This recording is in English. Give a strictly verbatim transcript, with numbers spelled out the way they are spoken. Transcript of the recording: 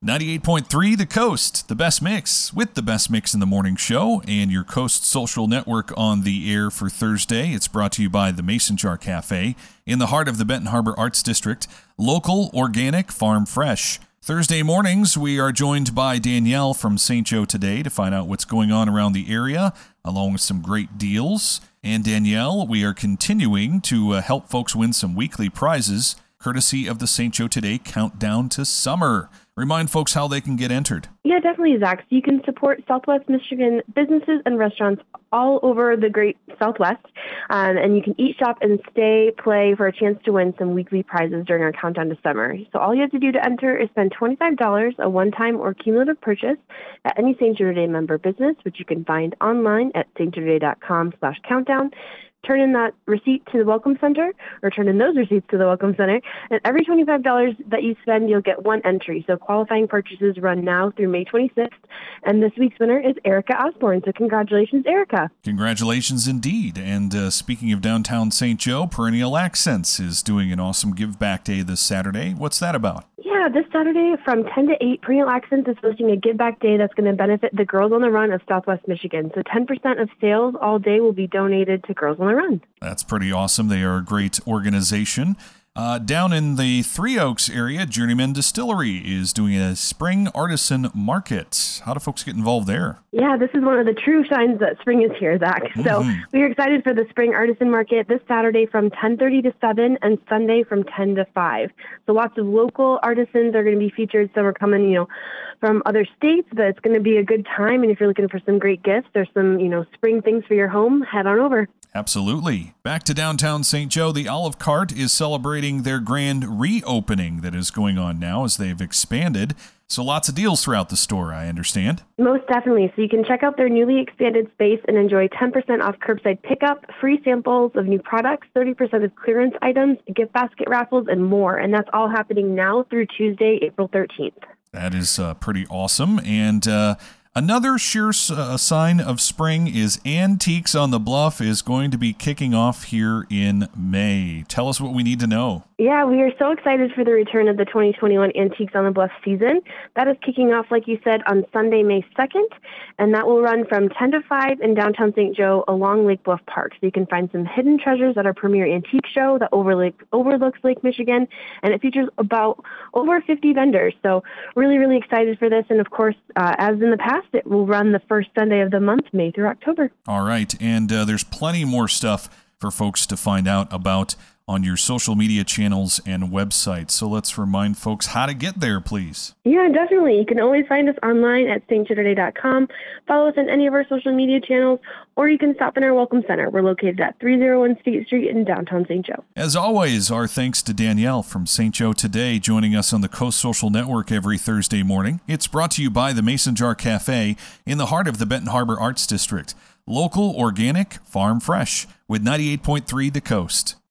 ninety-eight point three The Coast, the best mix, with the best mix in the morning show, and your Coast social network on the air for Thursday. It's brought to you by the Mason Jar Cafe in the heart of the Benton Harbor Arts District. Local, organic, farm fresh. Thursday mornings, we are joined by Danielle from Saint Joe Today to find out what's going on around the area, along with some great deals. And Danielle, we are continuing to uh, help folks win some weekly prizes, courtesy of the Saint Joe Today Countdown to Summer. Remind folks how they can get entered. Yeah, definitely, Zach. So you can support Southwest Michigan businesses and restaurants all over the great Southwest. Um, and you can eat, shop, and stay, play for a chance to win some weekly prizes during our Countdown to Summer. So all you have to do to enter is spend twenty-five dollars, a one-time or cumulative purchase, at any Saint Joe Today member business, which you can find online at stjoetoday.com slash countdown. Turn in that receipt to the Welcome Center, or turn in those receipts to the Welcome Center, and every twenty-five dollars that you spend, you'll get one entry. So qualifying purchases run now through May twenty-sixth, and this week's winner is Erica Osborne. So congratulations, Erica. Congratulations indeed. And uh, speaking of downtown Saint Joe, Perennial Accents is doing an awesome Give Back Day this Saturday. What's that about? Yeah, this Saturday from ten to eight, Perennial Accents is hosting a Give Back Day that's going to benefit the Girls on the Run of Southwest Michigan. So ten percent of sales all day will be donated to Girls on the Run. That's pretty awesome. They are a great organization. Uh, down in the Three Oaks area, Journeyman Distillery is doing a spring artisan market. How do folks get involved there? Yeah, this is one of the true signs that spring is here, Zach. Mm-hmm. So we're excited for the spring artisan market this Saturday from ten thirty to seven and Sunday from ten to five. So lots of local artisans are going to be featured. Some are coming, you know, from other states, but it's going to be a good time. And if you're looking for some great gifts or some, you know, spring things for your home, head on over. Absolutely. Back to downtown Saint Joe, the Olive Cart is celebrating their grand reopening that is going on now as they've expanded. So lots of deals throughout the store, I understand. Most definitely. So you can check out their newly expanded space and enjoy ten percent off curbside pickup, free samples of new products, thirty percent of clearance items, gift basket raffles, and more. And that's all happening now through Tuesday, April thirteenth. That is uh, pretty awesome. And uh, another sure uh, sign of spring is Antiques on the Bluff is going to be kicking off here in May. Tell us what we need to know. Yeah, we are so excited for the return of the twenty twenty-one Antiques on the Bluff season. That is kicking off, like you said, on Sunday, May second, and that will run from ten to five in downtown Saint Joe along Lake Bluff Park. So you can find some hidden treasures at our premier antique show that overlook, overlooks Lake Michigan, and it features about over fifty vendors. So really, really excited for this. And of course, uh, as in the past, it will run the first Sunday of the month, May through October. All right, and uh, there's plenty more stuff for folks to find out about on your social media channels and websites. So let's remind folks how to get there, please. Yeah, definitely. You can always find us online at st joe today dot com, follow us on any of our social media channels, or you can stop in our Welcome Center. We're located at three oh one State Street in downtown Saint Joe. As always, our thanks to Danielle from Saint Joe Today, joining us on the Coast Social Network every Thursday morning. It's brought to you by the Mason Jar Cafe in the heart of the Benton Harbor Arts District. Local, organic, farm fresh, with ninety-eight point three The Coast.